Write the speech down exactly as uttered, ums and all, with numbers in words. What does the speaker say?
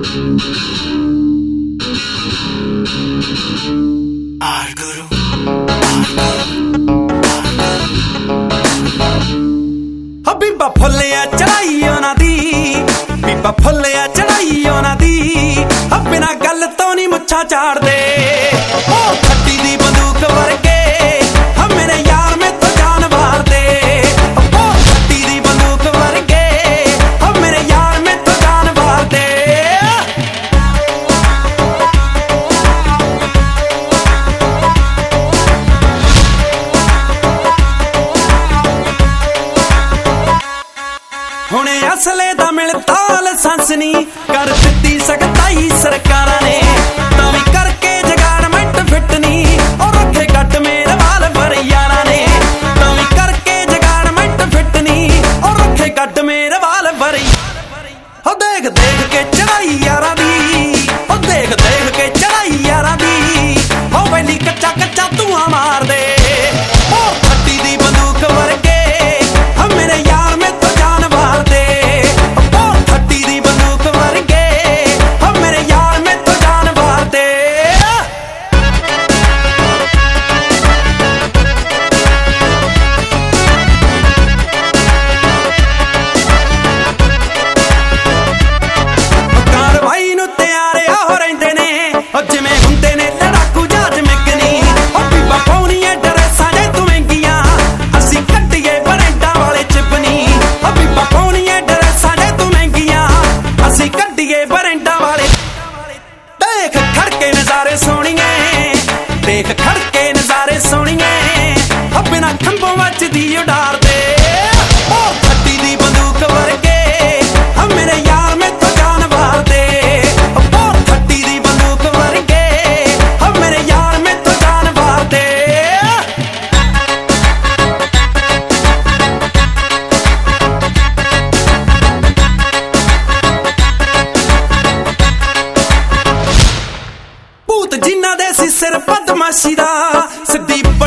ਬੀਬਾ ਫੁੱਲਿਆ ਚੜਾਈ ਉਹਨਾਂ ਦੀ, ਬੀਬਾ ਫੁੱਲਿਆ ਚੜਾਈ ਉਹਨਾਂ ਦੀ, ਬਿਨਾਂ ਗੱਲ ਤੋਂ ਨੀ ਮੁੱਛਾਂ ਝਾੜਦੇ। ਉਹ ਖੱਟੀ ਦੀ ਬੰਦੂਕ ਵਰਗੇ ਮੇਰੇ ਯਾਰ ਮੈਥੋਂ ਜਾਨ ਵਾਰਦੇ। ਉਹ ਖੱਟੀ ਦੀ ਬੰਦੂਕ ਵਰਗੇ ਮੇਰੇ ਯਾਰ ਮੈਥੋਂ ਜਾਨ ਵਾਰਦੇ। ਹੁਣੇ ਅਸਲੇ ਦਾ ਮਿਲਦਾ ਲਾਇਸੈਂਸ ਨੀ ਕਰ ਦਿੱਤੀ ਸਖਤਾਈ ਸਰਕਾਰਾਂ ਨੇ, ਤਾਂ ਵੀ ਕਰਕੇ ਜਗਾਰਮੈਂਟ ਫਿੱਟ ਨੀ ਉਹ ਰੱਖੇ ਕੱਟ ਮੇਰੇ ਵਾਲ ਪਰ ਯਾਰਾਂ ਨੇ। ਤਾਂ ਵੀ ਕਰਕੇ ਜਗਾਰਮੈਂਟ ਫਿੱਟ ਨੀ ਉਹ ਰੱਖੇ ਕੱਟ ਮੇਰੇ ਵਾਲ ਪਰ। ਉਹ ਦੇਖ ਦੇਖ ਕੇ ਚੜਾਈ ਯਾਰਾਂ ਦੀ, ਉਹ ਦੇਖ ਦੇਖ ਕੇ ਚੜਾਈ ਯਾਰਾਂ ਦੀ, ਉਹ ਵੈਲੀ ਕੱਚਾ ਕੱਚਾ ਧੂਆਂ ਮਾਰਦੇ। ਉਹ ਖੱਟੀ ਦੀ ਬੰਦੂਕ ਵਰਗੇ ਮੇਰੇ ਯਾਰ ਮੈਥੋਂ ਜਾਨ ਵਾਰਦੇ। ਉਹ ਖੱਟੀ ਦੀ ਬੰਦੂਕ ਵਰਗੇ ਮੇਰੇ ਯਾਰ ਮੈਥੋਂ ਜਾਨ ਵਾਰਦੇ। ਕਾਰਵਾਈ ਨੂੰ ਤਿਆਰਿਆ ਹੋ ਰਹਿੰਦੇ ਨੇ ਜਿਵੇਂ ਹੁੰਦੇ ਨੇ ਲੜਾਕੂ ਜਹਾਜ਼ ਮਿਕਨੀ। ਉਹ ਬੀਬਾ ਪਾਉਣੀਆਂ ਡਰੈਸਾਂ ਜੇ ਤੂੰ ਮਹਿੰਗੀਆਂ, ਅਸੀਂ ਕੱਢੀਏ ਬਰੈਂਡਾਂ ਵਾਲੇ ਚਿਪਨੀ। ਉਹ ਬੀਬਾ ਪਾਉਣੀਆਂ ਡਰੈਸਾਂ ਜੇ ਤੂੰ ਮਹਿੰਗੀਆਂ, ਅਸੀਂ ਕੱਢੀਏ ਬਰੈਂਡਾਂ ਵਾਲੇ। ਦੇਖ ਖੜਕੇ ਨਜ਼ਾਰੇ ਸੋਹਣੀਏ, ਦੇਖ ਖੜਕੇ ਨਜ਼ਾਰੇ ਸੋਹਣੀਏ, ਬਿਨਾਂ ਖੰਭੋਂ ਵੱਜਦੀ ਉਡਾਰਦੇ। ਉਹ ਖੱਟੀ ਦੀ ਬੰਦੂਕ ਵਰਗੇ ਮੇਰੇ ਯਾਰ ਮੈਥੋਂ ਜਾਨ ਵਾਰਦੇ। ਉਹ ਖੱਟੀ ਦੀ ਬੰਦੂਕ ਵਰਗੇ ਮੇਰੇ ਯਾਰ ਮੈਥੋਂ ਜਾਨ ਵਾਰਦੇ। ਭੂਤ ਜਿਨ੍ਹਾਂ ਦੇ ਸੀ ਸਿਰ ਬਦਮਾਸ਼ੀ ਦਾ, ਸਿੱਧੀ